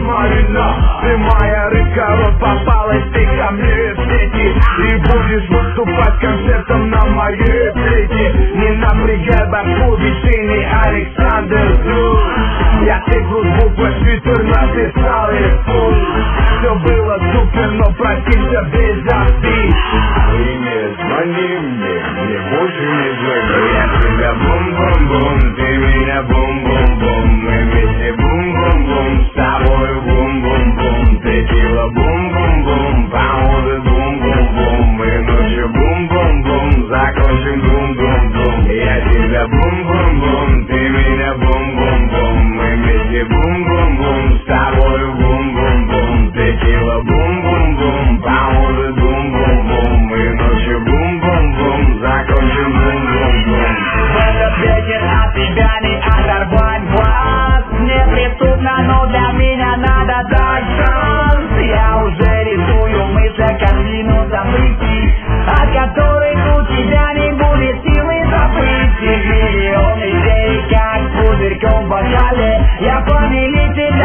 Марина, ты моя рыбка, вот попалась ты ко мне в сети. И будешь выступать концертом на моей плите. Не напрягай башку, ведь ты не Александр Зуб. Я цифру буквы в твиттер написал и фу. Все было супер, но просился без обид. И не звони мне больше не звони. Я тебя бум-бум-бум, ты меня бум-бум-бум. Мы вместе бум-бум-бум, с тобой бум-бум-бум. Текила бум-бум-бум, паузы бум-бум-бум. Мы ночью бум-бум-бум, закончим бум-бум-бум. Я тебя бум-бум-бум, ты меня бум-бум-бум. Мы вместе бум-бум-бум, с тобой бум-бум-бум. Текила бум-бум-бум, паузы бум-бум-бум. Мы ночью бум-бум-бум, закончим бум-бум-бум. В этот вечер от тебя не оторвать глаз. Неприступно, но для меня надо дать шанс. Я уже рисую мысль картину событий, от которых у тебя не будет силы забыть. Миллион идей, как пузырьком в бокале. Я повелитель